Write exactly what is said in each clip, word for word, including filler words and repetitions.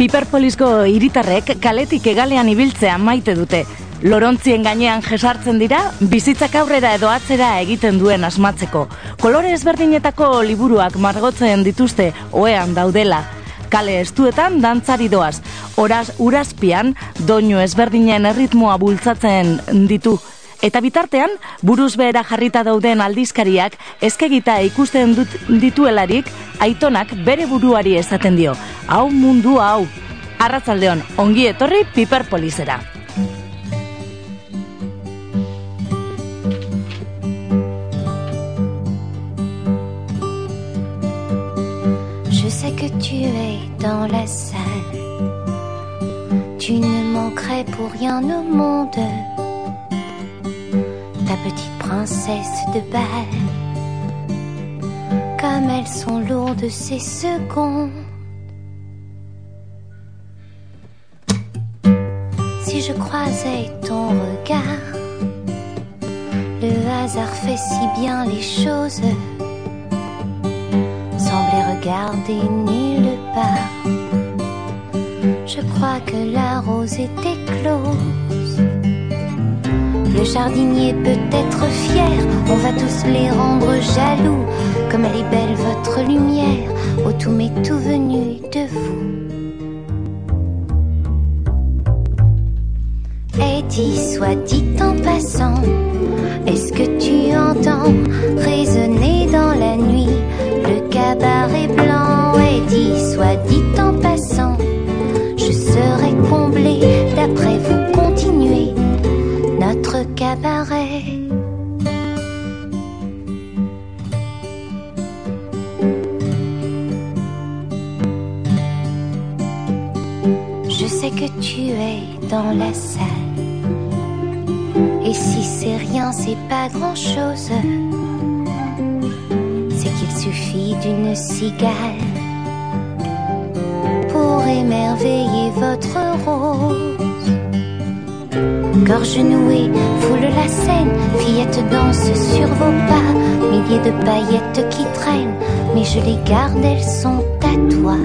Piperpolisko hiritarrek kaletik hegalean ibiltzea maite dute. Lorontzien gainean jesartzen dira, bizitzak aurrera edo atzera egiten duen asmatzeko. Kolore ezberdinetako liburuak margotzen dituzte ohean daudela. Kale estuetan dantzari doaz. Horaz urazpian doinu ezberdinen erritmoa bultzatzen ditu. Eta bitartean, buruz behera jarrita dauden aldizkariak eskegita ikusten dut dituelarik, aitonak bere buruari esaten dio. Hau mundu hau. Arratsaldeon, ongi etorri Piperpolisera. Je sais que tu es dans la salle. Tu ne manquerais pour rien au monde. Ta petite princesse de bal. Comme elles sont lourdes ces secondes. Si je croisais ton regard, le hasard fait si bien les choses. Semblait regarder nulle part. Je crois que la rose était close. Le jardinier peut être fier, on va tous les rendre jaloux. Comme elle est belle votre lumière, ô tout m'est tout venu de vous. Et dis, soit dit en passant, est-ce que tu entends résonner dans la nuit le cabaret blanc? Et dis, soit dit en passant, je serai comblée d'après vous continuer notre cabaret. Je sais que tu es dans la salle. Et si c'est rien, c'est pas grand-chose. C'est qu'il suffit d'une cigale pour émerveiller votre rose. Gorge nouée, foule la scène, fillettes dansent sur vos pas. Milliers de paillettes qui traînent, mais je les garde, elles sont à toi.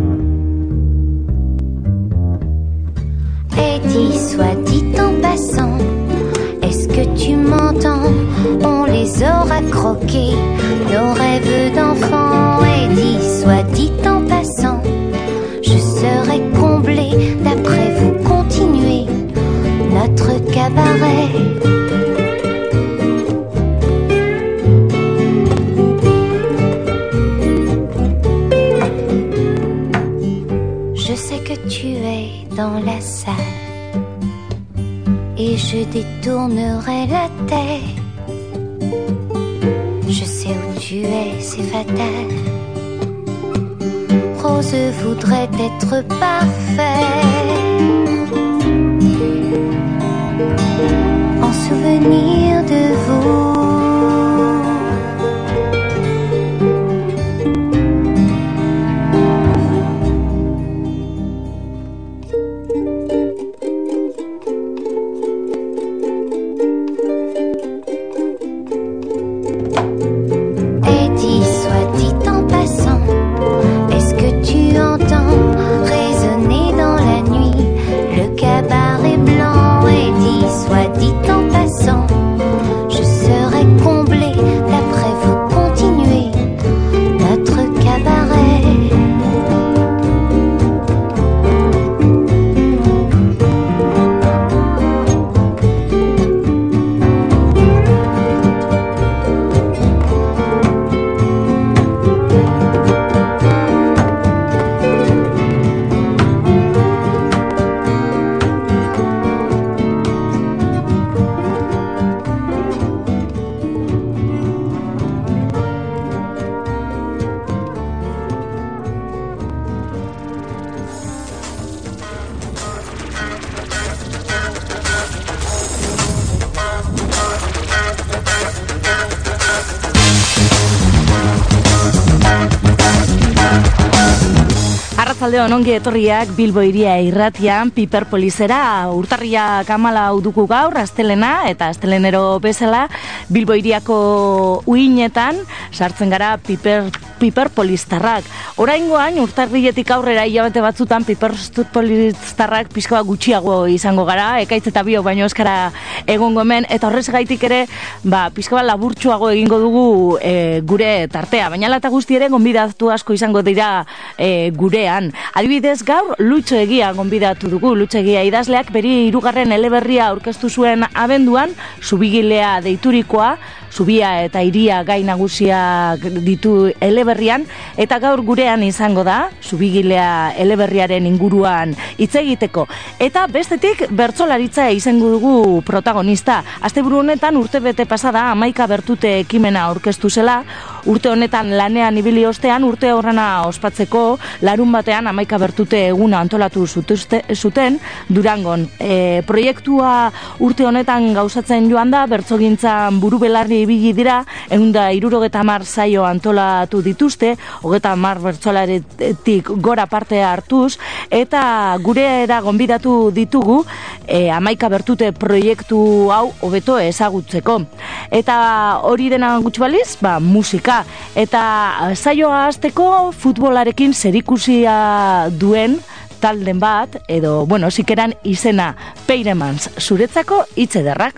Et dis, soit dit en passant, est-ce que tu m'entends? On les aura croqués, nos rêves d'enfants. Et dis, soit dit en passant, je serai comblée d'après vous continuer notre cabaret. Je sais que tu es dans la salle. Et je détournerai la tête. Je sais où tu es, c'est fatal. Rose voudrait être parfait. En souvenir de vous. Soit dit en passant, Arratsaldeon ongi etorriak Bilbo Hiria irratian Piperpolisera. Urtarriak hamalau dugu gaur, astelena eta astelenero bezala Bilbo Hiriako uinetan sartzen gara Piper Piperpolistarrak. Oraingoan urtarrietik aurrera hilabete batzutan Piperpolistarrak pixka bat gutxiago izango gara, ekaitz eta bio baino eskara egongo hemen, eta horrez gaitik ere ba, pixka bat laburtsuago egingo dugu e, gure tartea, baina lata guzti ere gonbidatu asko izango dira e, gurean. Adibidez gaur Lutxo Egia gonbidatu dugu. Lutxo Egia idazleak beri hirugarren eleberria aurkeztu zuen abenduan, Zubigilea deiturikoa, Zubia eta hiria gai nagusiak ditu eleberrian, eta gaur gurean izango da Zubigilea eleberriaren inguruan hitz egiteko. Eta bestetik bertsolaritza izango dugu protagonista. Asteburu honetan urtebete pasada hamaika bertute ekimena aurkeztu zela. Urte honetan lanean ibili ostean urte horrena ospatzeko larun batean hamaika bertute eguna antolatu zutuzte, zuten Durangon. E, proiektua urte honetan gauzatzen joan da, bertsogintzan buru belarri ibili dira, ehun eta hirurogeta hamar saio antolatu dituzte, hogeita hamar bertsolaretik gora parte hartuz, eta gure era gonbidatu ditugu e, hamaika bertute proiektu hau hobeto ezagutzeko. Eta hori dena gutxi baliz, ba, musika. Eta saioa hasteko futbolarekin zerikusia duen talden bat, edo, bueno, zikeran izena Peiremans, zuretzako hitz ederrak.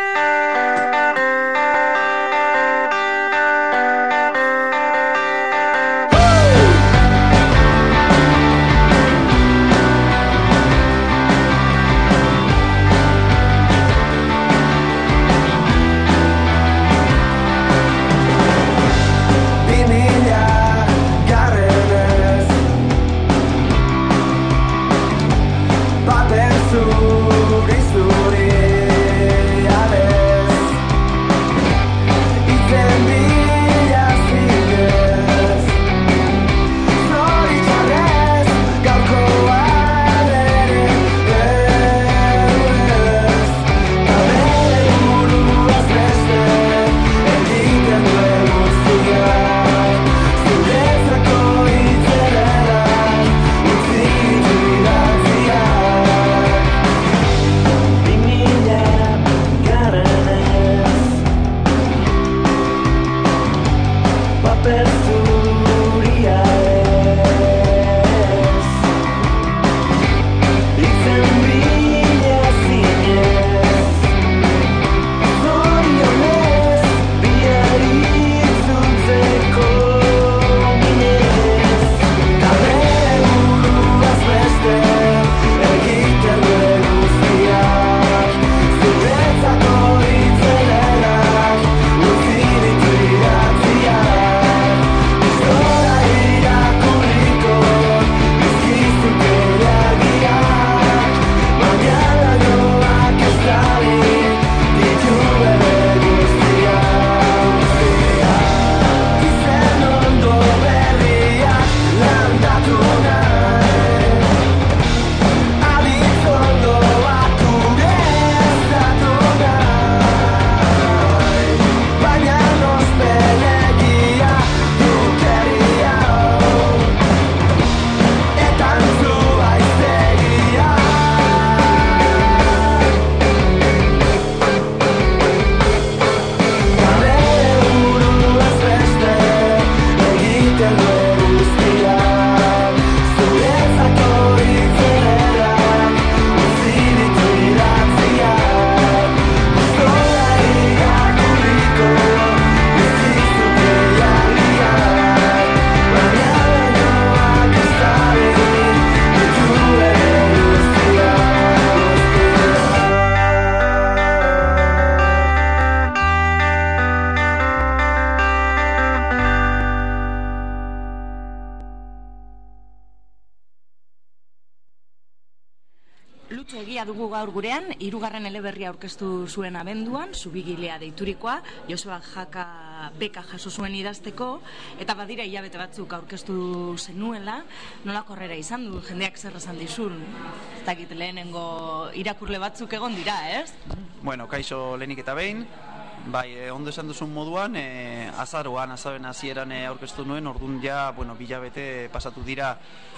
Lutxo Egia dugu gaur gurean, hirugarren eleberria aurkeztu zuen abenduan, Zubigilea deiturikoa, Joseba Jaka beka jaso zuen idazteko, eta badira hilabete batzuk aurkeztu zenuela, nola korrera izan du, jendeak zer esan dizun, ez dakit lehenengo irakurle batzuk egon dira, ez? Bueno, kaixo lehenik eta behin, bai, eh, ondo esan duzun moduan, eh, azaroan, azaroan hasieran eh, aurkeztu nuen, orduan ja, bueno, bilabete pasatu dira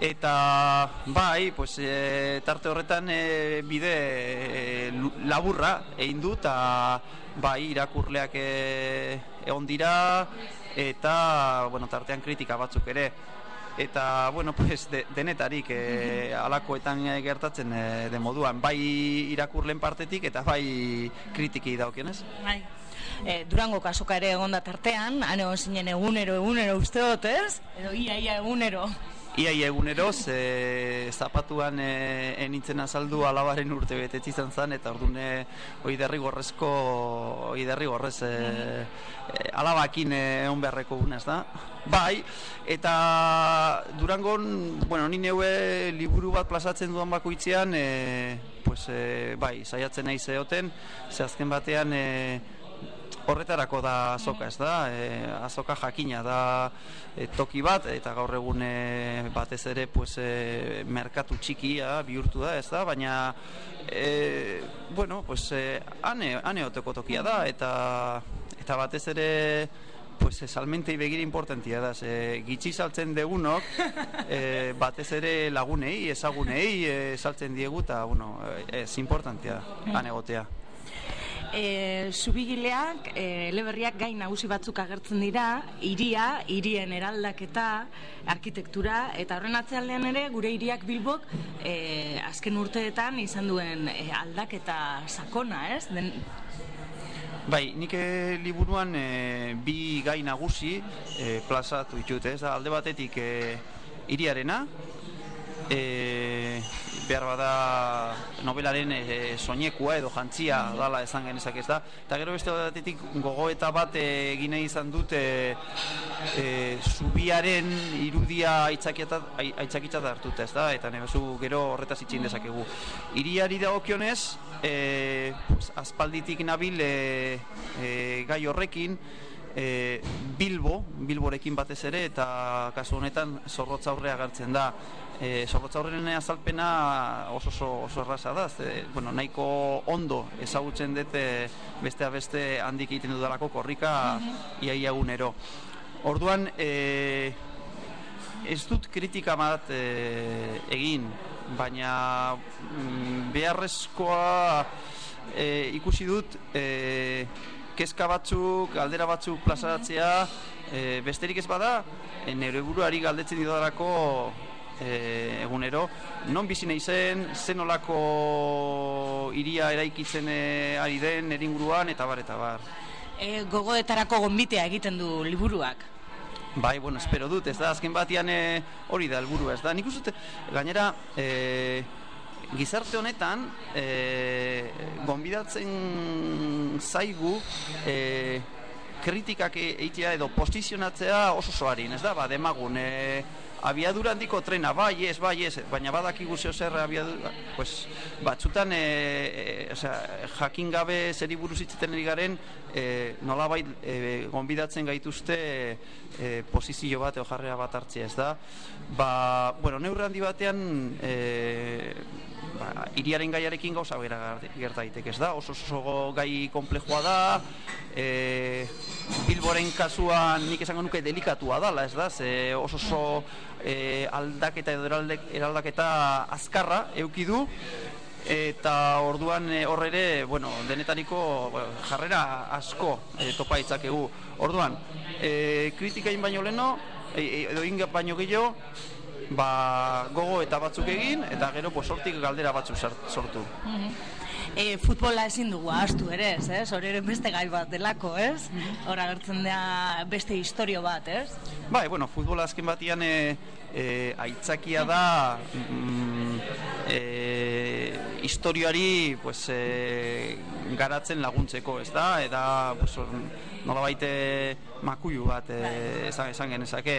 Eta bai, pues, e, tarte horretan e, bide e, laburra egin du, eta bai, irakurleak e, egon dira, eta bueno, tartean kritika batzuk ere. Eta, bueno, pues, de, denetarik e, alakoetan gertatzen e, de moduan, bai irakurleen partetik eta bai kritiki daukionez. Bai. E, Durango kasoka ere egon da tartean, han egon zinen egunero, egunero uste dut, ez? Edo ia, ia egunero. Ia, ia eguneroz, e, zapatuan e, enintzen azaldu alabaren urte betetzi izan zen, eta orduan hori derrigorrezko, hori derrigorrez e, e, alabakin egon beharreko gunez da. Bai, eta Durangon, bueno, ni neue liburu bat plazatzen duan bakoitzean, e, pues, e, bai, saiatzen nahi zeoten, ze azken batean, e, horretarako da azoka, ez da, e, azoka jakina da e, toki bat, eta gaur egun e, batez ere pues, e, merkatu txikia bihurtu da, ez da, baina e, bueno, pues, e, ane, ane oteko tokia da, eta, eta batez ere pues, salmentei begira importantia da, ze, gitxi saltzen degunok, e, batez ere lagunei, ezagunei e, saltzen diegu, eta bueno, ez importantia ane egotea. E, Zubigileak, e, eleberriak gai nagusi batzuk agertzen dira, hiria, hirien eraldaketa, arkitektura, eta horren atzealdean ere gure hiriak Bilbok e, azken urteetan izan duen e, aldaketa sakona, ez? Den... Bai, nik e, liburuan e, bi gai nagusi e, plazatu ditut, ez da, alde batetik e, hiriarena, e, behar bada novelaren e, soinekua edo jantzia dala esan genezak, ez da, eta gero beste batetik gogoeta bat egin nahi izan dute e, zubiaren irudia aitzakitzat hartut, ez da, eta nebezu gero horretaz itxin dezakegu. Hiriari dagokionez, e, pues, aspalditik nabil e, e, gai horrekin, E, Bilbo, Bilborekin batez ere, eta kasu honetan Zorrotzaurre agertzen da. E, Zorrotzaurren azalpena oso oso, oso erraza da, ze, bueno, nahiko ondo ezagutzen dute beste beste handik egiten dudalako korrika iaia egunero. Orduan, e, ez dut kritika bat e, egin, baina mm, beharrezkoa e, ikusi dut e, kezka batzuk, galdera batzuk plazaratzea, e, besterik ez bada, e, nire buruari galdetzen didalako e, egunero, non bizi nahi zen, zen olako hiria eraikitzen e, ari den eringuruan, eta bar, eta bar. E, gogoetarako gonbitea egiten du liburuak. Bai, bueno, espero dut, ez da, azken batian e, hori da helburu, ez da, nik uste, gainera, e, gizarte honetan e, gonbidatzen zaigu e, kritikak eitea edo posizionatzea oso soarin, ez da, ba, demagun e, abiadura handiko trena, bai ez, bai ez, baina badakigu zeo zer abiadura, pues, batzutan e, e, osea, jakin gabe zeri buruz itzeten ari garen e, nolabait e, gonbidatzen gaituzte e, e, posizio bat edo jarrera bat hartzea, ez da, ba, bueno, neurre handi batean e, ba, hiriaren gaiarekin gauza bera gerta daiteke, ez da, oso oso gai komplexua da, e, Bilboren kasuan nik esango nuke delikatua dala, ez da, ze oso oso e, aldaketa edo eraldaketa azkarra euki du, eta orduan e, hor ere, bueno, denetariko bueno, jarrera asko e, topa itzakegu. Orduan, e, kritikain baino leno, e, edo ingat baino gehiago, ba, gogo eta batzuk egin, eta gero pues, hortik galdera batzuk sortu. E, futbola ezin dugu ahaztu ere, ez? Hor ere beste gai bat delako, ez? Hor agertzen da beste historio bat, ez? Bai, bueno, futbola azken batian e, e, aitzakia da mm, e, historioari pues, e, garatzen laguntzeko, ez da? Eta pues, nolabait makuilu bat e, esan, esan genezake.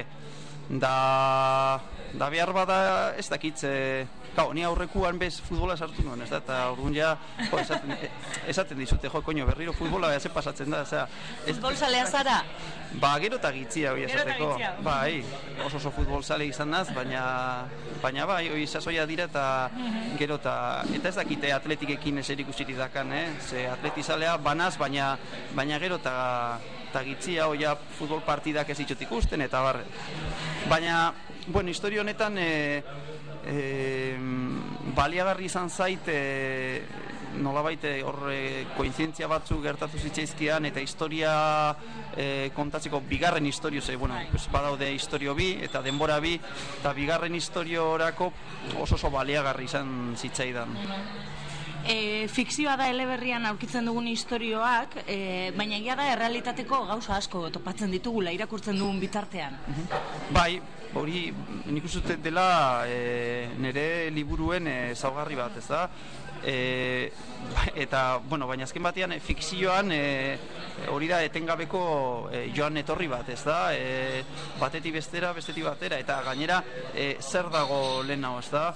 Da, da behar bada ez dakitze, gau, ni aurrekuan bez futbola sartu nuen, ez da, eta orduan ja, jo, esaten, esaten dizute, jo, koño, berriro futbola ze pasatzen da, osea. Futbol zalea zara? Ba, gero eta gitzia, hori esateko. Bai, oso oso futbol zale izan naz, baina, baina bai, hori sasoia dira eta gero eta, eta ez dakite atletikekin eser ikusirik dakan, eh? Ze atletizalea banaz, baina, baina gero eta, eta gitzia, hori futbol partidak ez ditut ikusten, eta bar, baina bueno, historia honetan e, e, baliagarri izan zait e, nolabait hor e, kointzientzia batzuk gertatu zitzaizkian eta historia e, kontatzeko bigarren historio, ze, bueno, pues, badaude historio bi eta denbora bi eta bigarren historiorako oso oso baliagarri izan zitzaidan. E, fikzioa da eleberrian aurkitzen dugun istorioak, e, baina egia da errealitateko gauza asko topatzen ditugula irakurtzen dugun bitartean. Bai, hori nik uste dela e, nire liburuen ezaugarri bat, ez da? E, eta, bueno, baina azken batean fikzioan e, hori da etengabeko e, joan etorri bat, ez da? E, batetik bestera, bestetik batera, eta gainera e, zer dago lehenago, ez da?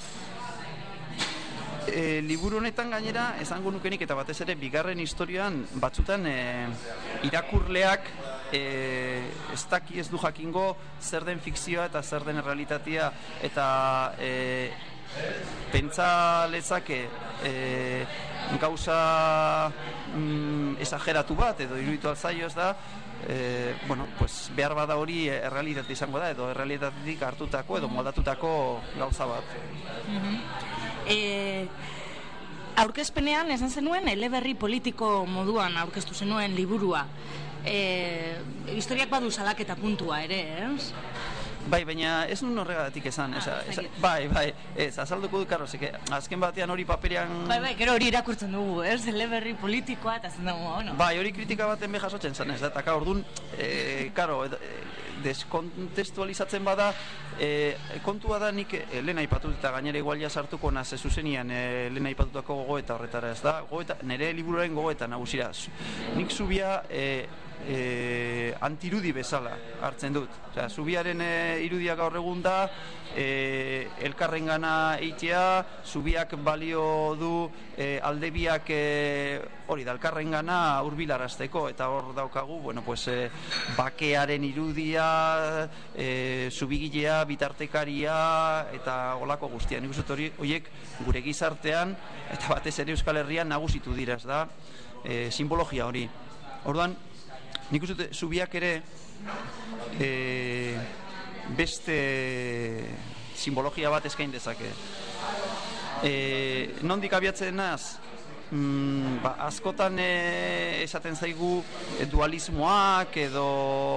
E, liburu honetan gainera esango nukenik eta batez ere bigarren historian batzutan e, irakurleak e, ez daki ez du jakingo zer den fikzioa eta zer den realitatea eta e, pentsa lezake e, gauza mm, esageratu bat edo iruditu alzaio, ez da? E, bueno, pues behar bada hori errealitate izango da edo errealitatetik hartutako edo moldatutako gauza bat. Mm-hmm. E, aurkezpenean esan zenuen eleberri politiko moduan aurkeztu zenuen liburua. E, historiak badu salaketa puntua ere, ez? Bai, baina ez nun horregatik esan, esa, esa, bai, bai, ez, azalduko du, karo, zeke, azken batean hori paperean... Bai, bai, gero hori irakurtzen dugu, ez, eleberri politikoa, eta zen dugu, no? Bai, hori kritika baten behasotzen zen, ez da, eta orduan, e, karo, e, deskontestualizatzen bada, e, kontua da nik e, lehen aipatut eta gainera igualia sartuko naz e, zuzenian e, lehen aipatutako gogoeta horretara, ez da, gogoeta, nire liburuaren gogoeta nagusira, nik zubia... E, E, antirudi bezala hartzen dut. Osea, zubiaren e, irudia gaur egun da e, elkarrengana eitea, zubiak balio du e, aldebiak e, hori da, elkarrengana hurbilarazteko eta hor daukagu, bueno, pues e, bakearen irudia, e, zubigilea, bitartekaria eta olako guztia. Nik uste hori horiek gure gizartean eta batez ere Euskal Herrian nagusitu dira, ez da? E, simbologia hori. Orduan, nik uste zubiak ere e, beste simbologia bat eskain dezake. E, nondik abiatzen naz? Mm, ba, askotan e, esaten zaigu e, dualismoak edo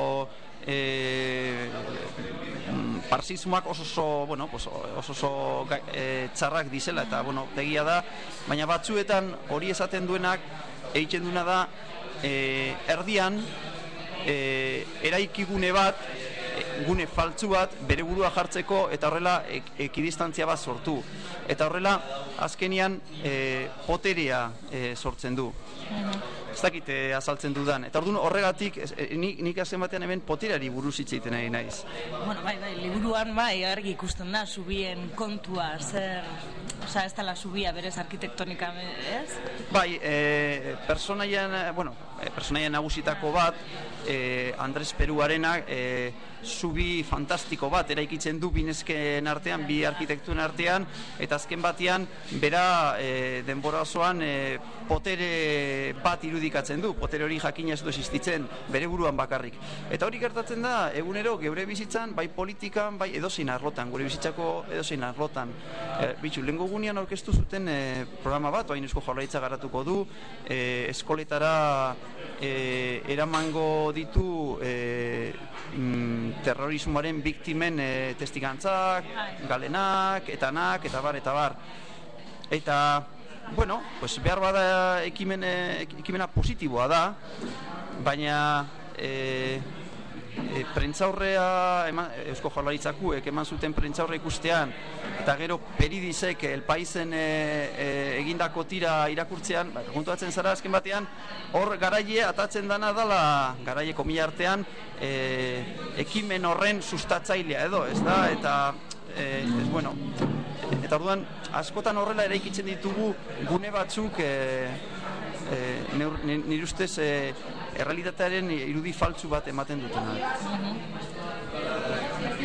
e, parsismoak oso oso, bueno, pues, oso, oso e, txarrak dizela eta bueno, tegia da, baina batzuetan hori esaten duenak egiten duena da E, erdian e, eraikigune bat, e, gune faltzu bat bere burua jartzeko eta horrela ek, ekidistantzia bat sortu eta horrela azkenian e, poterea e, sortzen du. Ez dakit e, azaltzen dudan eta orduan horregatik e, nik, nik azken batean hemen poterari buruz hitz egiten nahi naiz. Bueno, bai, bai, liburuan bai argi ikusten da zubien kontua zer, osea, ez dela zubia berez arkitektonika, ez? Bai, e, personaian, bueno, e, personaian nagusitako bat, e, Andres Peruarenak e, zubi fantastiko bat eraikitzen du binezken artean, bi arkitektuen artean, eta azken batean bera e, denbora osoan e, potere bat irudikatzen du, potere hori jakina ez du existitzen bere buruan bakarrik. Eta hori gertatzen da egunero geure bizitzan, bai politikan, bai edozein arlotan, gure bizitzako edozein arlotan. E, bitxu, lehengo gunean aurkeztu zuten e, programa bat, oain Eusko Jaurlaritza garatuko du, e, eskoletara e, eramango ditu e, mm, terrorismoaren biktimen e, testigantzak, galenak, etanak, eta bar, eta bar. Eta, bueno, pues behar bada ekimen, ekimena positiboa da, baina e, e, prentzaurrea eman, Eusko Jaurlaritzakuek eman zuten prentzaurre ikustean eta gero Peridisek El Paisen e, e, egindako tira irakurtzean, ba, kontuatzen zara azken batean hor garaie atatzen dana dala garaie komila artean e, ekimen horren sustatzailea edo, ez da, eta e, ez, bueno, eta orduan askotan horrela eraikitzen ditugu gune batzuk e, e, nire ustez e, errealitatearen irudi faltsu bat ematen dutena.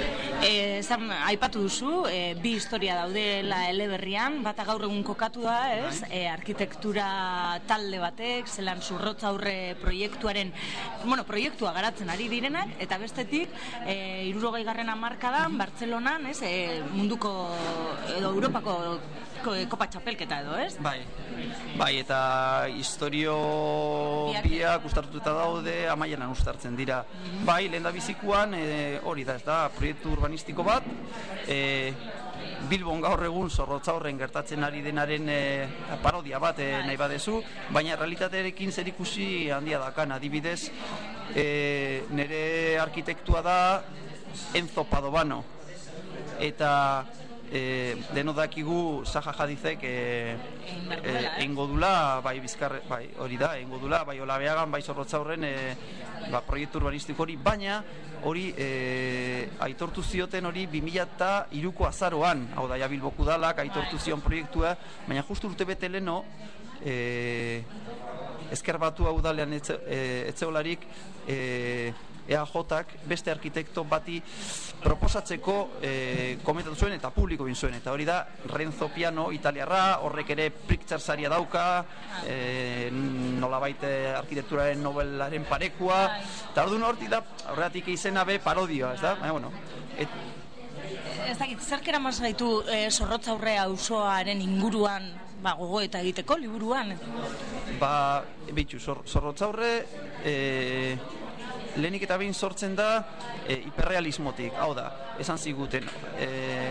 E, zan, aipatu duzu, e, bi historia daudela eleberrian, bata gaur egun kokatu da, ez? E, arkitektura talde batek, zelan Zurrotz Aurre proiektuaren, bueno, proiektua garatzen ari direnak, eta bestetik, e, hirurogeigarren hamarkadan, Bartzelonan, ez? E, munduko, edo Europako kopa txapelketa edo, ez? Bai, bai, eta historio biak ustartuta daude, amaienan ustartzen dira. Mm-hmm. Bai, lehen da bizikuan, e, hori da, ez da, proiektu urbanistiko bat, e, Bilbon gaur egun Zorrotz Aurren gertatzen ari denaren e, parodia bat e, nahi badezu, baina realitatearekin zerikusi handia dakan, adibidez, e, nire arkitektua da Enzo Padovano, eta E, deno dakigu Zaha Hadidek e, e, eingo dula, bai bizkarre, bai hori da, eingo dula, bai Olabeagan, bai Zorrotz Aurren e, ba, proiektu urbanistiko hori, baina hori e, aitortu zioten hori bi mila hiruko azaroan, hau da, ja Bilboko Udalak aitortu zion proiektua, baina justu urte bete leno e, Ezker Batua udalean etze, e, etzeolarik e, E A Jak beste arkitekto bati proposatzeko e, komentatu zuen eta publiko bin zuen, eta hori da Renzo Piano italiarra, horrek ere Pritzker saria dauka, e, nolabait arkitekturaren Nobelaren parekua, eta orduan hortik da horregatik izena be parodia, ez da? Baina, bueno, et, ez dakit, zerk eraman zaitu e, Zorrotz Aurre auzoaren inguruan ba, gogoeta egiteko liburuan? Ba, bitxu, zor, Zorrotz Aurre e, lehenik eta behin sortzen da e, hiperrealismotik, hau da, esan ziguten e,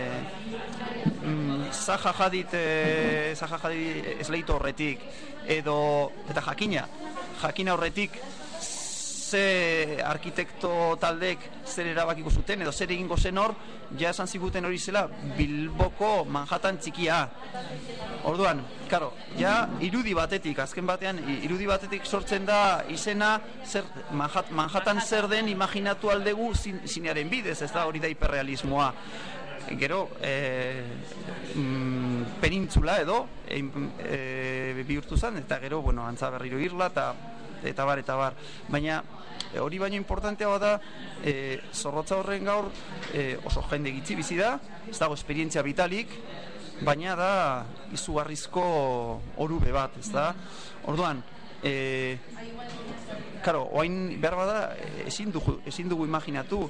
mm, Zaha Hadid e, Zaha Hadid esleitu horretik edo, eta jakina jakina horretik ze arkitekto taldek zer erabakiko zuten edo zer egingo zen hor, ja esan ziguten hori zela Bilboko Manhattan txikia. Orduan, karo, ja irudi batetik, azken batean irudi batetik sortzen da izena zer, Manhattan zer den imaginatu aldegu zinearen bidez, ez da hori da hiperrealismoa. Gero, e, mm, penintzula edo e, e, bihurtu zen, eta gero, bueno, antza berriro irla, eta eta bar, eta bar, baina e, hori baino importantea da e, Zorrotz Aurren gaur e, oso jende gitzi bizi da, ez dago esperientzia vitalik, baina da izugarrizko orube bat, ez da? Orduan, e, karo, oain behar bada ezin dugu, ezin dugu imaginatu,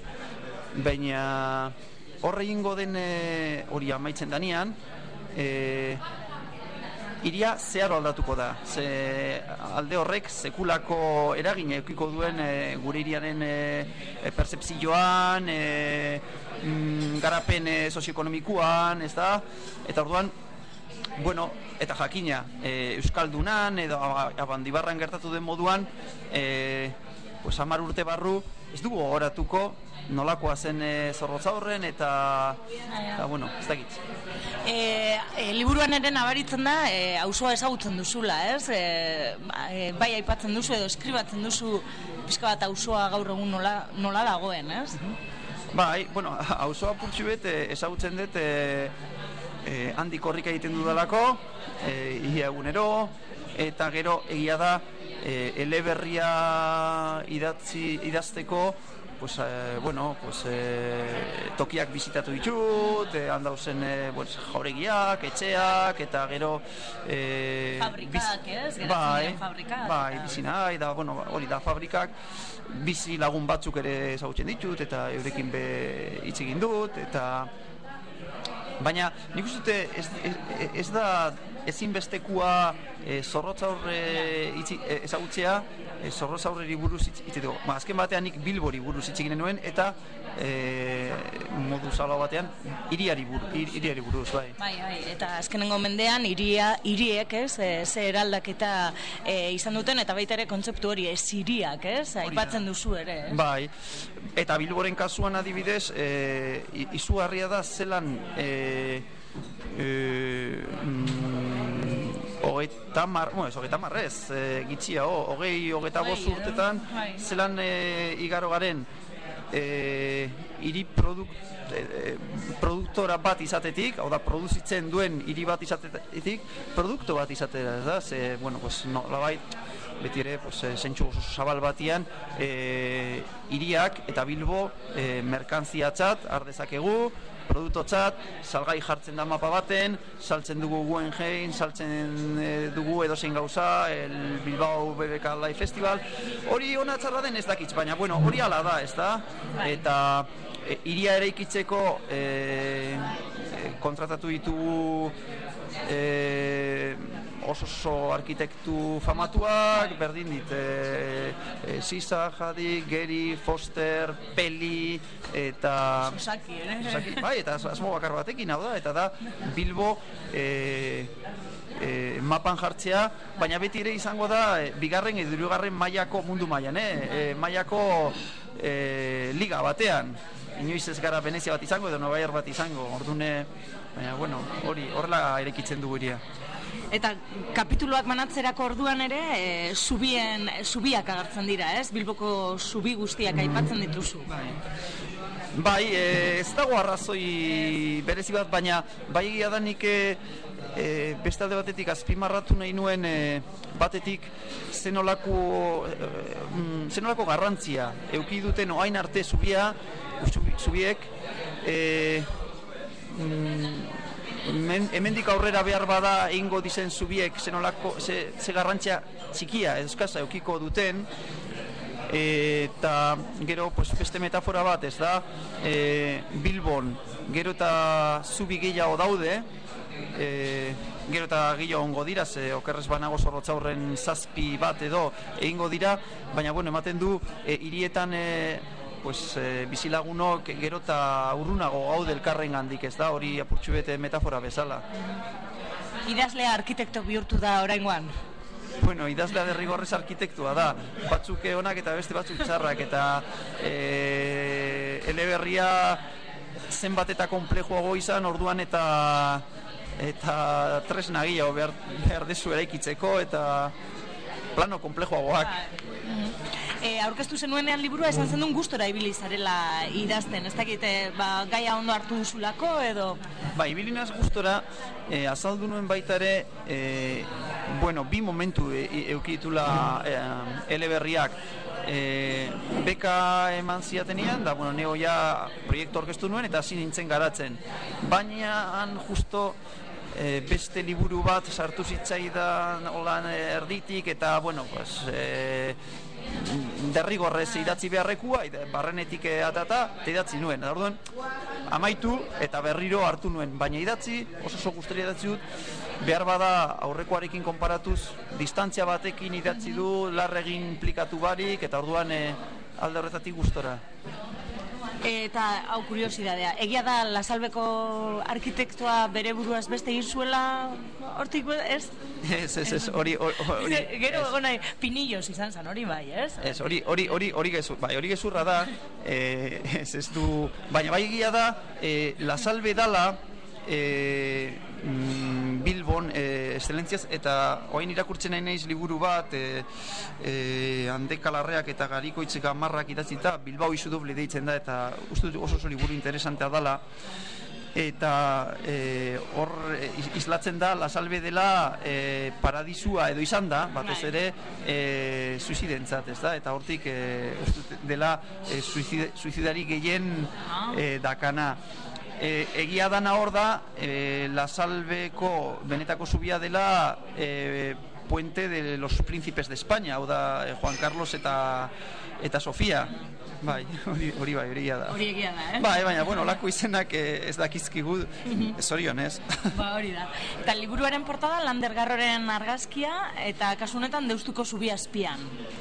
baina horre ingo den e, hori amaitzen danean, e, iria zeharo aldatuko da, ze alde horrek sekulako eragina edukiko duen e, gure iriaren e, percepzioan, e, mm, garapen e, sozioekonomikoan, ez da? Eta orduan, bueno, eta jakina, e, Euskaldunan edo Abandibarran gertatu den moduan, e, pues hamar urte barru, ez dugu gogoratuko nolakoa zen e, Zorrotz Aurren eta, eta bueno, ez dakit. E, e, liburuan ere nabaritzen da e, auzoa ezagutzen duzula, ez? E, e, bai aipatzen duzu edo eskribatzen duzu pixka bat auzoa gaur egun nola, nola dagoen, ez? Bai, bueno, auzoa purtsu bet e, ezagutzen dut e, e, handi korrika egiten dudalako, e, ia egunero, eta gero egia da e, eleberria idatzi, idazteko pues, eh, bueno, pues, eh, tokiak bizitatu ditut, eh, handauzen eh, pues, jauregiak, etxeak, eta gero eh, fabrikak, ez? Bai, fabrikak, bai, bizina, eta, bueno, hori da, fabrikak, bizi lagun batzuk ere ezagutzen ditut, eta eurekin be hitz egin dut, eta baina nik uste dute ez, ez, ez da ezinbestekua e, Zorrotz Aurre itzi, e, ezagutzea e, Zorrotz Aurreri buruz itziteko. Ba, azken batean nik Bilbori buruz hitz egin nuen eta e, modu zalo batean hiriari buruz, hiriari buruz, bai. Bai, bai, eta azkenengo mendean hiria hiriek, ez, e, ze eraldaketa e, izan duten eta baita ere kontzeptu hori ez hiriak, ez, aipatzen duzu ere, ez? Bai. Eta Bilboren kasuan adibidez, e, izugarria da zelan e, e, mm, hogeita mar, bueno, ez hogeita marrez, e, gitxia, oh, hogei, hogeita bost urtetan, zelan e, igaro garen e, hiri produkt, e, produktora bat izatetik, hau da, produzitzen duen hiri bat izatetik, produkto bat izatera, ez da, ze, bueno, pues, no, labait, beti ere, pues, zentsu oso zabal batian, e, hiriak eta Bilbo e, merkantziatzat, ardezakegu, produktotzat, salgai jartzen da mapa baten, saltzen dugu Guggenheim, saltzen e, dugu edozein gauza, el Bilbao B B K Live Festival, hori ona txarra den ez dakitz, baina, bueno, hori ala da, ez da? Eta e, iria ere ikitzeko e, e, kontratatu ditugu e, oso oso arkitektu famatuak, berdin dit, e, e, Sisa, Jadi, Geri, Foster, Peli, eta... Susaki, ere? Susaki, bai, eta asmo bakar batekin, hau da, eta da Bilbo e, e, mapan jartzea, baina beti ere izango da, e, bigarren edo hirugarren mailako mundu mailan, eh? E, mailako e, liga batean. Inoiz ez gara Venezia bat izango edo Nova York bat izango, ordune, baina, bueno, hori, horrela erekitzen dugu iria. Eta kapituluak manatzerako orduan ere, e, zubien, zubiak agertzen dira, ez? Bilboko zubi guztiak aipatzen dituzu. Bai, bai e, ez dago arrazoi berezi bat, baina bai egia da nik e, beste alde batetik azpimarratu nahi nuen e, batetik zenolako, e, zenolako garrantzia eduki duten oain arte zubia, zubiek, e, mm, Men, hemendik aurrera behar bada egingo dizen zubiek zenolako, ze, ze garrantzia txikia euskaza eukiko duten, eta gero pues, beste metafora bat ez da, e, Bilbon gero eta zubi gehiago daude, e, gero eta gehiago ongo dira, ze okerrez banago Zorrotzaurren zazpi bat edo egingo dira, baina bueno, ematen du e, hirietan e, pues, e, bizilagunok gero eta urrunago gaude elkarren gandik, ez da, hori apurtxu bete metafora bezala. Idazlea arkitekto bihurtu da oraingoan? Bueno, idazlea derrigorrez arkitektua da, batzuk onak eta beste batzuk txarrak, eta e, eleberria zenbat eta konplejoago izan orduan eta eta tresna gehiago behar, behar dezu eraikitzeko eta plano konplejoagoak. E, aurkeztu zenuenean liburua esan zen duen gustora ibili zarela idazten, ez dakit, ba, gaia ondo hartu duzulako edo... Ba, ibilinaz gustora, e, azaldu nuen baita ere, e, bueno, bi momentu e, eukitula e, eleberriak, e, beka eman ziatenean, da, bueno, neo ja proiektu aurkeztu nuen eta hasi nintzen garatzen. Baina, han justo... E, beste liburu bat sartu zitzaidan holan erditik eta, bueno, pues, e, derrigorrez idatzi beharrekua, barrenetik atata, eta idatzi nuen. Orduan, amaitu eta berriro hartu nuen, baina idatzi, oso oso guztaria idatzi dut, behar bada aurrekoarekin konparatuz, distantzia batekin idatzi du, larregin implikatu barik, eta orduan e, alde horretatik gustora. Eta, hau kuriosidadea, egia da La Salbeko arkitektoa bere buruaz beste egin zuela hortik, ez? Ez, ez, ez, hori... Gero, gonai, pinillos izan zen, hori bai, ez? Ez, hori, hori, hori, hori gezur, bai, hori gezurra da, e, ez, ez du... Baina bai egia da, e, La Salbe dala, e, mm, Bilbon, e, eszelentziaz, eta oain irakurtzen nahi naiz liburu bat, e, e, Handekalarreak eta Garikoitzek Amarrak idatzita, Bilbao izu doble deitzen da, eta uste dut oso oso liburu interesantea dala, eta e, hor e, islatzen da La Salbe dela e, paradisua edo izan da, batez ere e, suizidentzat, ez da, eta hortik e, uste dela e, suizid, suizidari gehien e, dakana. E, egia dana hor da, e, La Salbeko benetako zubia dela e, puente de los príncipes de España, hau da e, Juan Carlos eta eta Sofia. Bai, hori, hori bai, hori da. Hori egia da, eh? Bai, baina, bueno, lako izenak eh, ez dakizkigu, zorionez. Ba, hori da. Eta liburuaren portada Lander Garroren argazkia, eta kasu honetan Deustuko zubi azpian.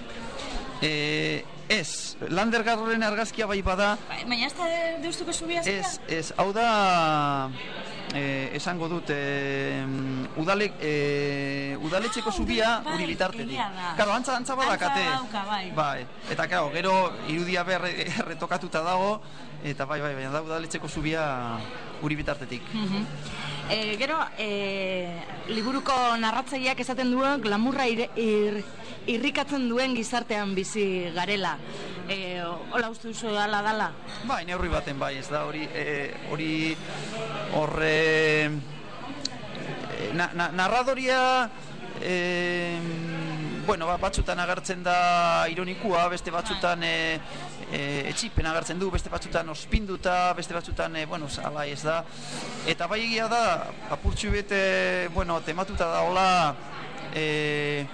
Eh, ez, Lander Garroren argazkia bai bada... Baina ez da Deustuko zubi azpian? Ez, ez, hau da... Eh, esango dut eh, udale, eh, udaletxeko zubia bai, uri bitartetik. Claro, antza, antza badakate. Antza dauka, bai. Bai. Eta, claro, gero irudia behar erretokatuta dago, eta bai, bai, baina da udaletxeko zubia guri bitartetik. Mhm. E, gero, e, liburuko narratzaileak esaten duen glamurra ir, ir, irrikatzen duen gizartean bizi garela. E, hola uste duzu ala dala? Bai, neurri baten bai, ez da, hori e, hori horre na, na, narradoria e, bueno, ba, batzutan agertzen da ironikua, beste batzutan e, e, etxipen agertzen du, beste batzutan ospinduta, beste batzutan, e, bueno, ala ez da. Eta bai egia da, apurtxu bete, bueno, tematuta da hola, e,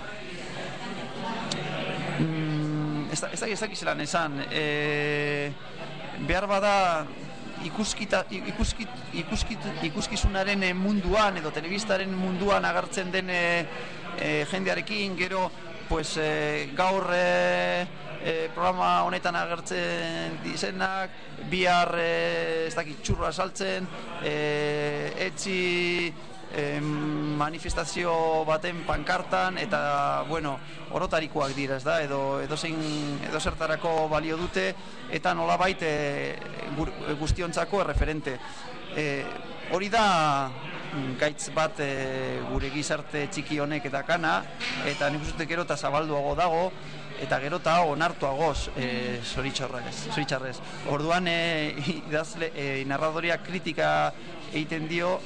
mm, ez da, ez da, ez da gizelan esan, e, behar bada ikuskita, ikuskit, ikuskit, ikuskizunaren munduan edo telebistaren munduan agertzen den e, e, jendearekin, gero pues, e, gaur e, e, programa honetan agertzen dizenak, bihar e, ez dakit txurra saltzen, e, etxi e, manifestazio baten pankartan, eta bueno, orotarikoak dira, ez da, edo, edo, zein, edo zertarako balio dute, eta nolabait e, guztiontzako erreferente. E, hori da gaitz bat e, gure gizarte txiki honek eta kana, eta nik uste gero eta zabalduago dago, eta gero eta onartuagoz e, zoritxarrez. Orduan e, idazle, e, narradoria kritika egiten dio,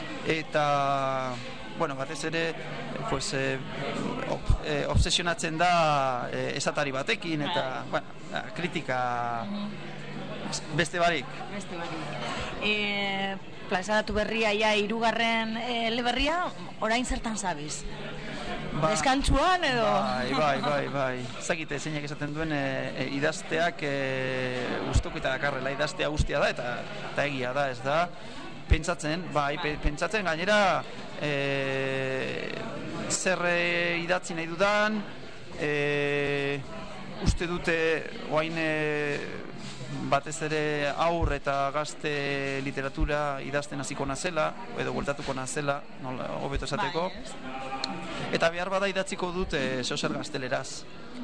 eta bueno, batez ere pues, e, ob, e, obsesionatzen da e, esatari batekin, eta bueno, kritika beste barik. Beste barik. E, plazaratu berria, ja, hirugarren e, eleberria, orain zertan zabiz? Ba, deskantsuan edo? Bai, bai, bai, bai. Zagite, zeinak esaten duen e, e, idazteak e, guztoketa dakarrela, idaztea guztia da, eta, eta egia da, ez da. Pentsatzen, bai, pentsatzen gainera e, zer e, idatzi nahi dudan, e, uste dute oain e, batez ere aur eta gazte literatura idazten hasiko nazela, edo bueltatuko nazela, nola, hobeto esateko. Eta behar bada idatziko dut e, zozer gazteleraz.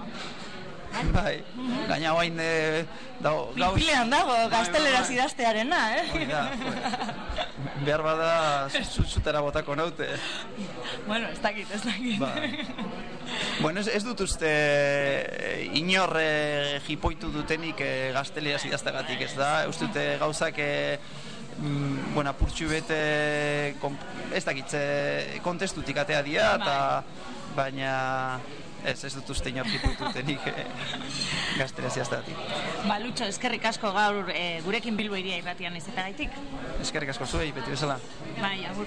Bai, gaina oain e, dago... Pipilean dago, gazteleraz idaztearena, eh? Hoi da, behar bada zutera botako naute. Bueno, ez dakit, ez dakit. Bai. Bueno, ez, ez dut uste inor e, jipoitu dutenik e, gazteleraz idaztegatik, ez da? Uste dute gauzak... E, mm, bueno, apurtxu bete... Ez dakit, e, kontestutik atea dira, eta... Baina... Ez, ez dut uste inor jipoitu dutenik e, gazteleraz idaztegatik. Ba, Lutxo, eskerrik asko gaur e, gurekin Bilbo Hiria irratian izetagaitik. Eskerrik asko zuei, beti bezala. Bai, agur.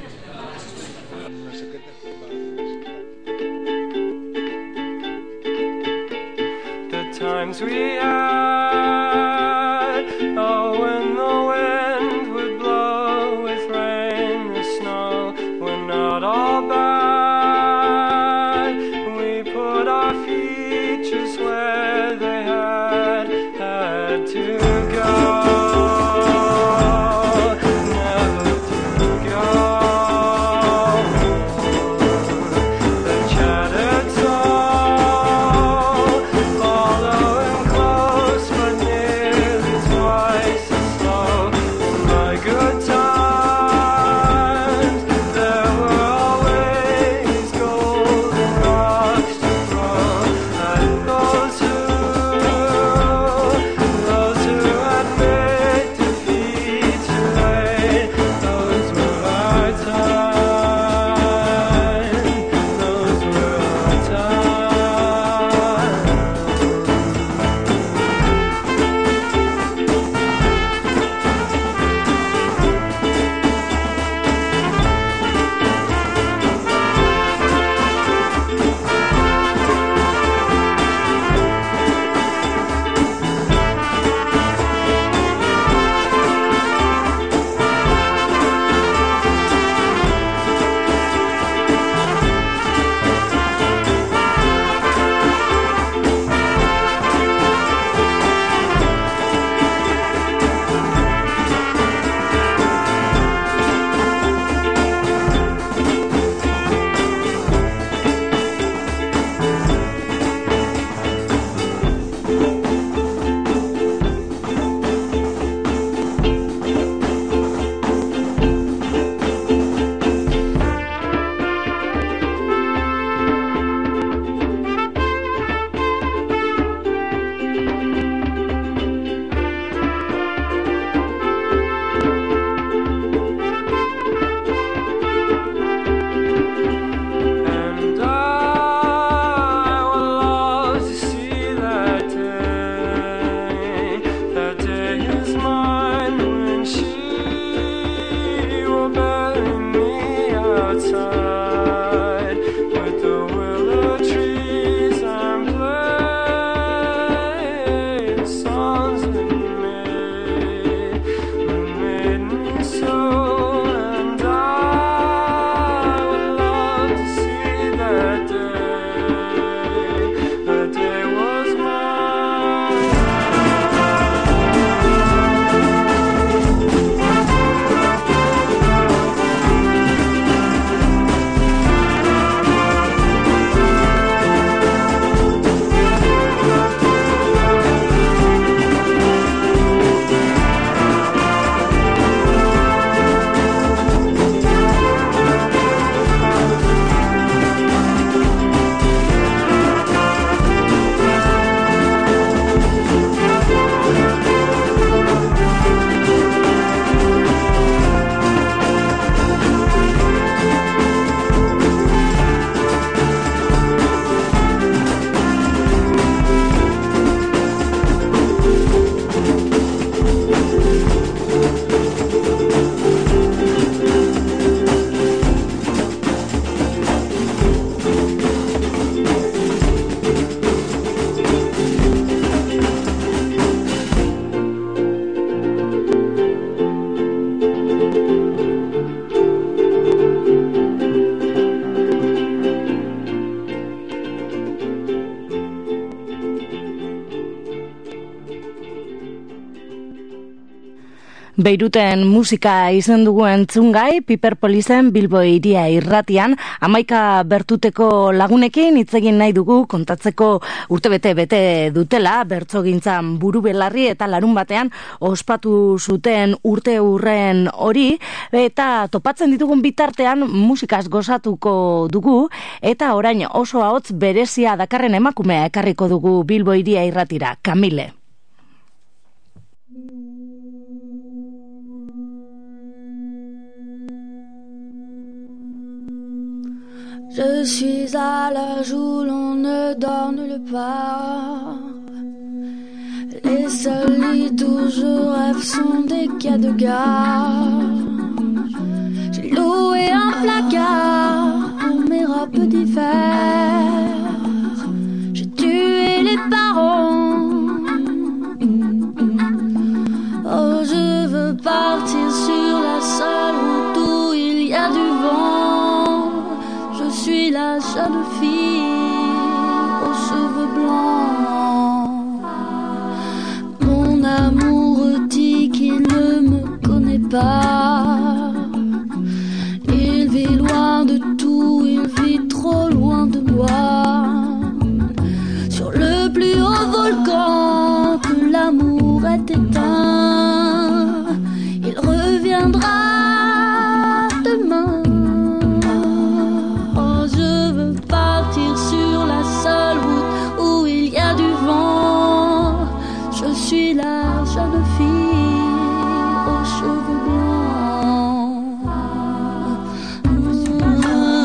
The times we had, oh, when the wind would blow with rain, the snow were not all bad. We put our feet just where they had had to go. Never to go. The chattered soul, following close. Beiruten musika izen dugu entzungai, Piper Polisen Bilbo hiria irratian, hamaika bertuteko lagunekin hitz egin nahi dugu kontatzeko urtebete bete dutela, bertsogintzan buru belarri eta larun batean ospatu zuten urte urren hori, eta topatzen ditugun bitartean musikaz gozatuko dugu, eta orain oso ahots berezia dakarren emakumea ekarriko dugu Bilbo hiria irratira, Camille. Je suis à l'âge où l'on ne dort nulle part. Les seuls lits où je rêve sont des quais de gare. J'ai loué un placard pour mes robes d'hiver. J'ai tué les parents. Oh, je veux partir sur la seule route où il y a du vent. Je suis la jeune fille aux cheveux blancs. Mon amour dit qu'il ne me connaît pas. Il vit loin de tout, il vit trop loin de moi. Sur le plus haut volcan que l'amour est éteint, il reviendra demain. Sur la seule route où il y a du vent, je suis la jeune fille aux cheveux blancs. Je suis la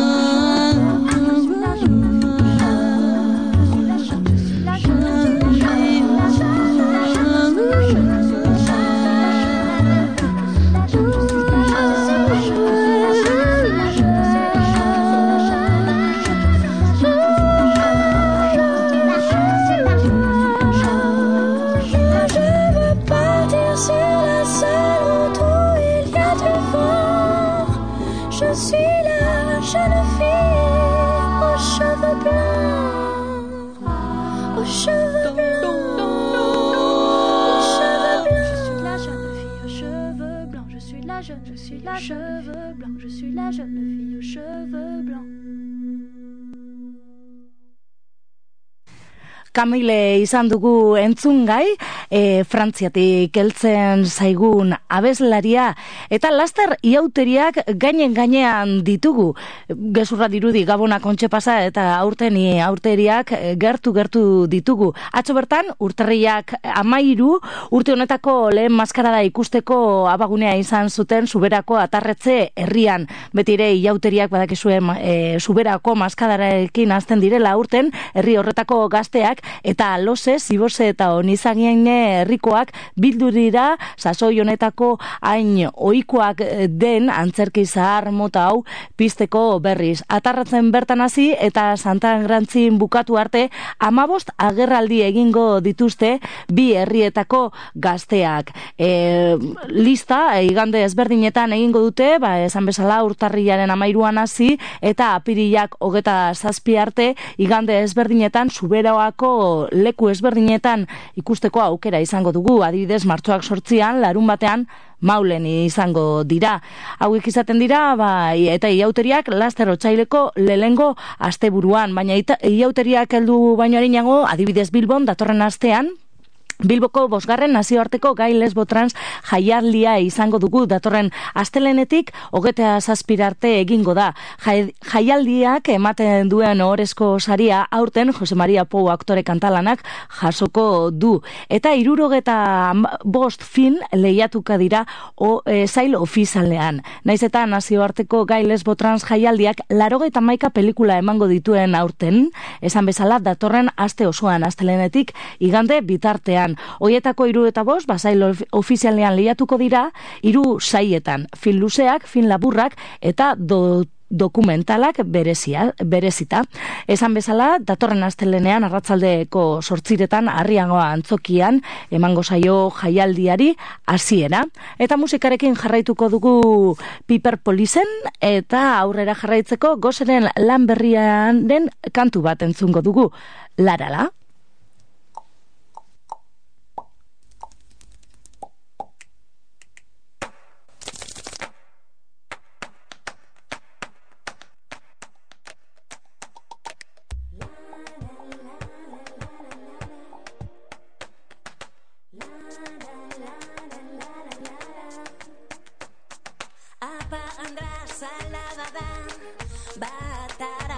jeune fille aux cheveux blancs, aux cheveux blancs, aux cheveux blancs. Je suis la jeune fille aux cheveux blancs. Je suis la jeune, je suis la cheveux blancs. Je suis la jeune fille aux cheveux blancs. Camille izan dugu entzungai, e, Frantziatik heltzen zaigun abeslaria, eta laster iauteriak gainen gainean ditugu. Gezurra dirudi Gabona kontxe pasa eta aurten iauteriak gertu gertu ditugu. Atzo bertan, urtarriak amairu, urte honetako lehen maskarada ikusteko abagunea izan zuten Zuberako atarretze herrian. Betire iauteriak badakizuen e, Zuberako maskadarekin hasten direla urten, herri horretako gazteak, eta Lose, Zibose eta Onizagine herrikoak bildu dira sasoi honetako hain ohikoak den antzerki zahar mota hau pizteko berriz. Atarratzen bertan hasi eta Santagrantzin bukatu arte hamabost agerraldi egingo dituzte bi herrietako gazteak. E, lista igande ezberdinetan egingo dute, ba, esan bezala urtarrilaren amairuan hasi eta apirilak hogeta zazpi arte igande ezberdinetan Zuberoako leku ezberdinetan ikusteko aukera izango dugu. Adibidez, martxoak sortzian, larun batean, Maulen izango dira. Hauek izaten dira, ba, eta iauteriak laster otsaileko lehengo asteburuan, baina iauteriak heldu baino arinago, adibidez Bilbon, datorren astean, Bilboko bosgarren nazioarteko gai lesbo trans jaialdia izango dugu datorren astelenetik hogeita zazpirarte egingo da. Jai, jaialdiak ematen duen ohorezko saria aurten Jose Maria Pou aktore kantalanak jasoko du. Eta hirurogeta bost film lehiatuka dira o, e, zail ofizialean. Naiz eta nazioarteko gai lesbo trans jaialdiak laurogeita hamaika pelikula emango dituen aurten, esan bezala datorren aste osoan astelenetik igande bitartean. Hoietako hiru eta bost, basail ofizialean lehiatuko dira, hiru saietan, film luzeak, film laburrak eta do, dokumentalak berezia, berezita. Esan bezala, datorren astelenean arratsaldeko sortziretan Arriagoa antzokian emango zaio jaialdiari hasiera. Eta musikarekin jarraituko dugu Piper Polisen eta aurrera jarraitzeko Goseren lan berrian den kantu bat entzungo dugu. Larala.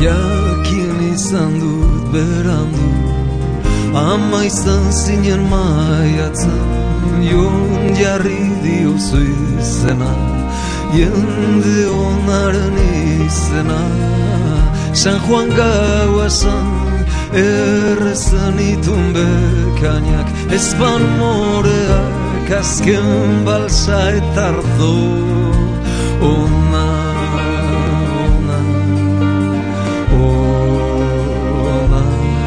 jakin izan dut berandu, ama izan zinen maiatzen, jon jarri diozu izena, jende onaren izena. San Juan gaua zan, errezen itun bekainak, ezban moreak azken balsa eta ardo. Ona, ona, ona,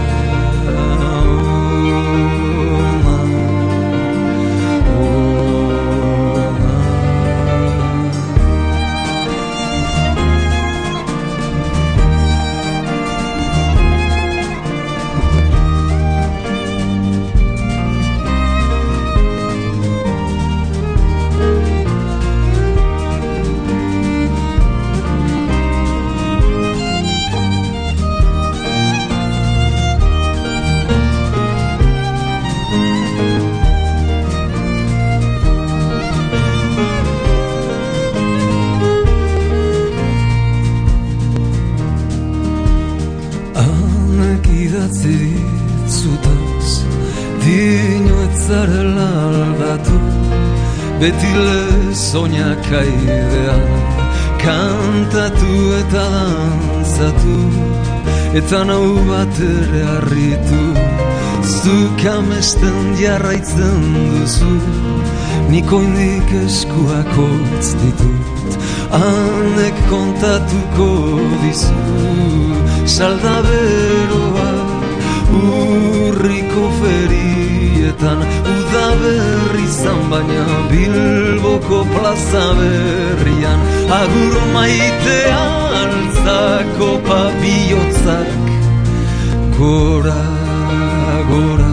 zarela aldatu, beti lezoinak aidean, kantatu eta dantzatu, eta nau bat ere harritu, zuk amesten jarraitzen duzu, nik oindik eskuak hotz ditut, hanek kontatuko dizu, salda beroa, urriko ferietan, udaberri zan baina Bilboko plaza berrian, agur maitea altzako papiotzak, gora, gora,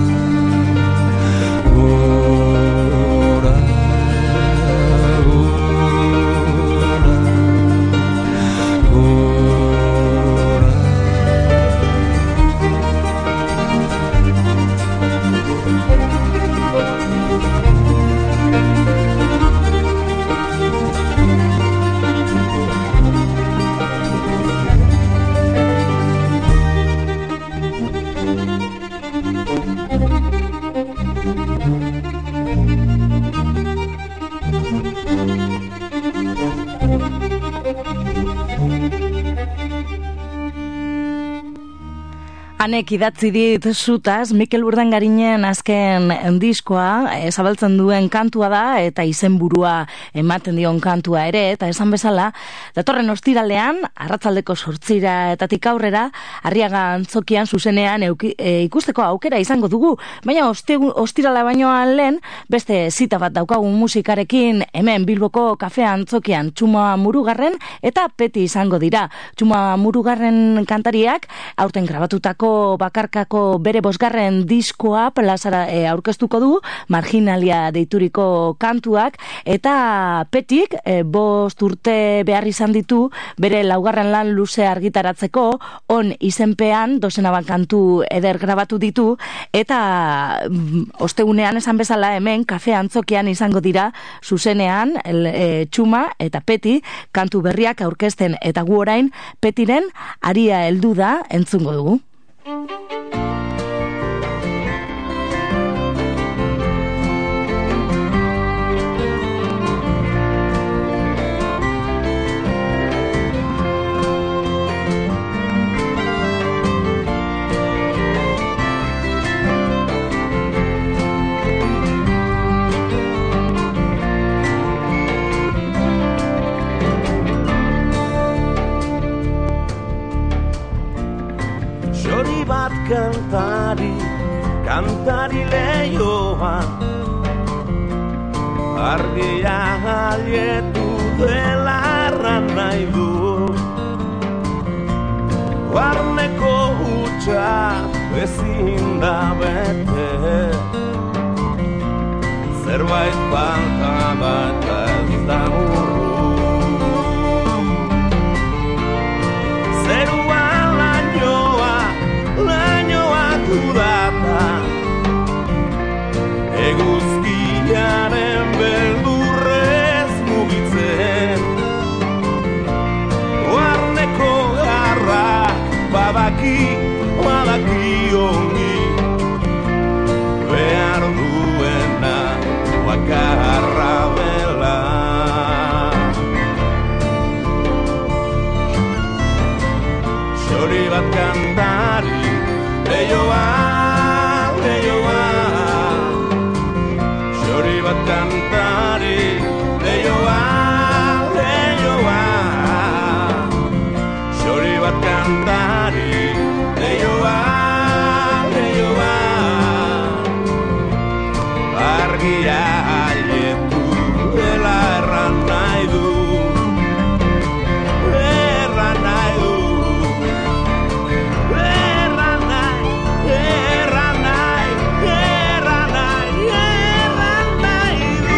gora, gora, Hanek idatzi dit zutaz, Mikel Urdangarinen azken diskoa, e, zabaltzen duen kantua da, eta izenburua ematen dion kantua ere, eta esan bezala, datorren ostiralean, arratsaldeko zortzira etatik aurrera, Arriaga Antzokian zuzenean euki, e, ikusteko aukera izango dugu, baina ostegu, ostirala bainoan lehen, beste zita bat daukagun musikarekin, hemen Bilboko Kafea Antzokian Txuma Murugarren, eta Peti izango dira. Txuma Murugarren kantariak, aurten grabatutako bakarkako bere bosgarren diskoa plazara e, aurkeztuko du, Marginalia deituriko kantuak, eta Petik e, bost urte behar izan ditu bere laugarren lan luze argitaratzeko, on izenpean dozena bat kantu eder grabatu ditu, eta mm, ostegunean esan bezala hemen Kafe Antzokian izango dira zuzenean el, e, Txuma eta Peti kantu berriak aurkezten, eta gu orain Petiren Aria heldu da entzungo dugu. Bat kantari, kantari lehioan, argia jalietu dela arran nahi du, barneko hutsa ezin da bete, zerbait falta bat ez da murru, zerua data, eguzkiaren beldurrez mugitzen, oarneko garrak xori bat kantari, leioa, leioa, xori bat kantari, leioa, leioa, xori bat kantari, leioa, leioa, argia haietu dela erran nahi du, erran nahi du, erran nahi, erran nahi, erran nahi, erran nahi du.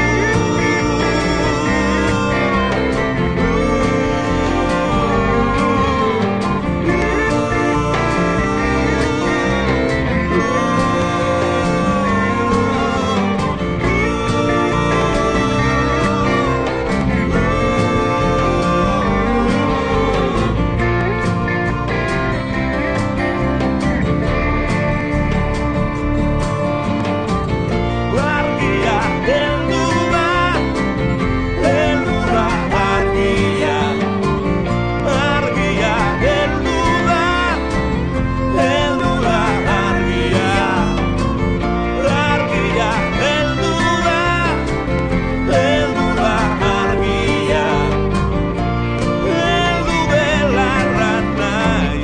Argia heldu da, heldu da argia, argia heldu da, heldu da argia, argia heldu da, heldu da argia, heldu belarra nahi.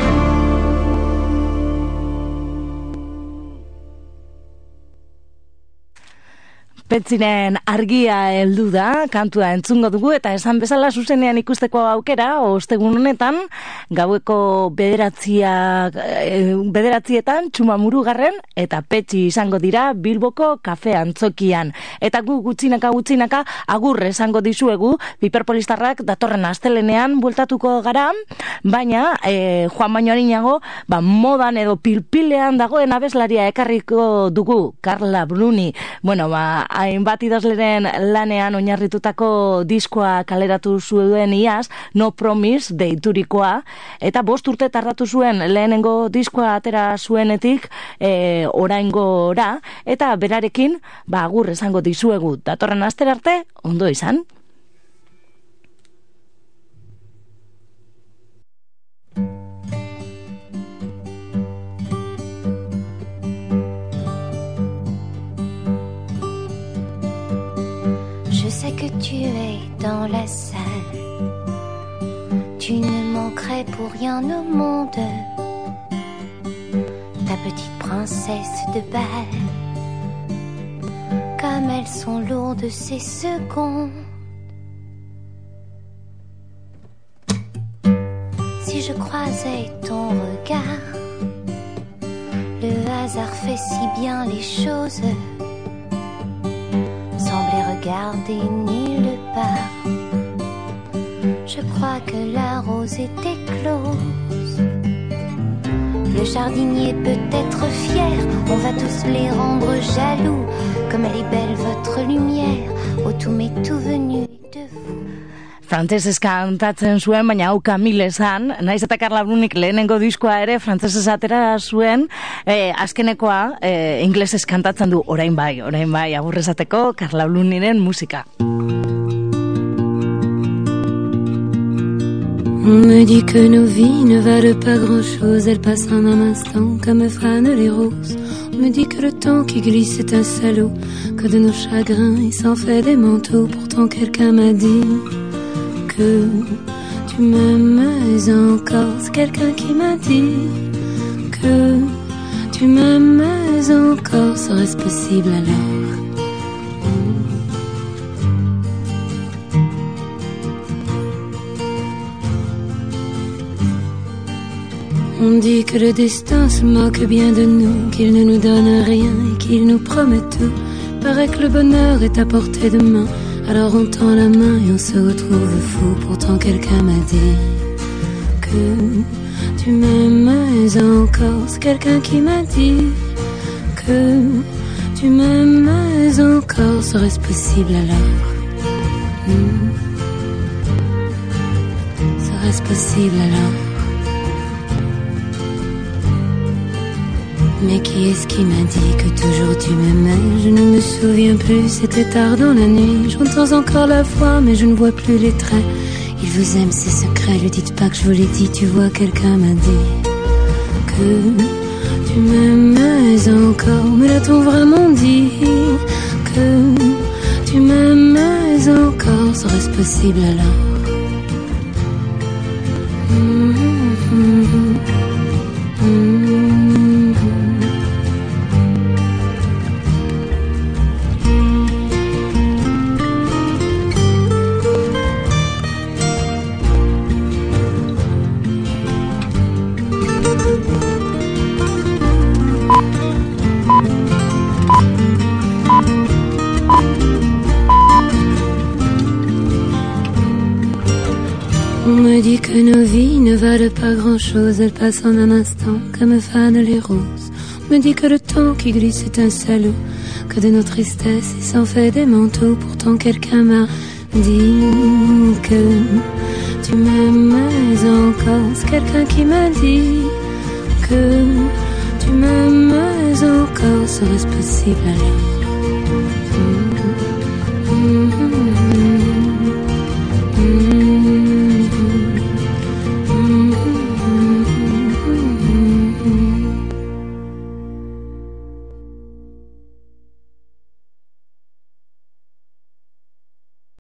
Petziren argia heldu da, kantua entzungo dugu, eta esan bezala zuzenean ikusteko aukera, ostegun honetan, gaueko bederatzia, eh, bederatzietan, Txumamurugarren, eta Petzi izango dira Bilboko kafe antzokian. Eta gu gutxinaka gutxinaka agurre esango dizuegu, Piperpolistarrak datorren astelenean bueltatuko gara, baina eh, Juan baino arinago, ba, modan edo pilpilean dagoen abeslaria ekarriko dugu, Carla Bruni. Bueno, ba, hainbat idazleren lanean oinarritutako diskoa kaleratu zuen iaz, No Promise deiturikoa, eta bost urte tardatu zuen lehenengo diskoa atera zuenetik e, oraingora, eta berarekin ba, agur esango dizuegu. Datorren astera arte, ondo izan. Je sais que tu es dans la salle. Tu ne manquerais pour rien au monde. Ta petite princesse de bal. Comme elles sont lourdes ces secondes. Si je croisais ton regard, le hasard fait si bien les choses. Semblait regarder nulle part. Je crois que la rose était close. Le jardinier peut être fier, on va tous les rendre jaloux. Comme elle est belle votre lumière, ô tout m'est tout venu de vous. Frantsesez kantatzen zuen, baina hau Camille esan, naiz eta Carla Brunik lehenengo diskoa ere frantsesez atera zuen, eh, azkenekoa eh, inglesez kantatzen du, orain bai, orain bai, agurrezateko Carla Bruniren musika. On me dit que nos vies ne valent pas grand-chose, elles passent en un instant comme fanent les roses. On me dit que le temps qui glisse est un salaud, que de nos chagrins il s'en fait des manteaux. Pourtant quelqu'un m'a dit que tu m'aimes encore. C'est quelqu'un qui m'a dit que tu m'aimes encore. Serait-ce possible alors? On dit que le destin se moque bien de nous, qu'il ne nous donne rien et qu'il nous promet tout. Paraît que le bonheur est à portée de main, alors on tend la main et on se retrouve fou. Pourtant quelqu'un m'a dit que tu m'aimes encore. C'est quelqu'un qui m'a dit que tu m'aimes encore. Serait-ce possible alors? hmm. Serait-ce possible alors? Mais qui est-ce qui m'a dit que toujours tu m'aimais? Je ne me souviens plus, c'était tard dans la nuit. J'entends encore la voix, mais je ne vois plus les traits. Il vous aime, c'est secret, lui dites pas que je vous l'ai dit. Tu vois, quelqu'un m'a dit que tu m'aimais encore. Me l'a-t-on vraiment dit que tu m'aimais encore? Serait-ce possible alors? Mm-hmm. Mm-hmm. On me dit que nos vies ne valent pas grand-chose, elles passent en un instant comme fanent les roses. On me dit que le temps qui glisse est un salaud, que de nos tristesses il s'en fait des manteaux. Pourtant quelqu'un m'a dit que tu m'aimais encore. C'est quelqu'un qui m'a dit que tu m'aimais encore. Serait-ce possible alors?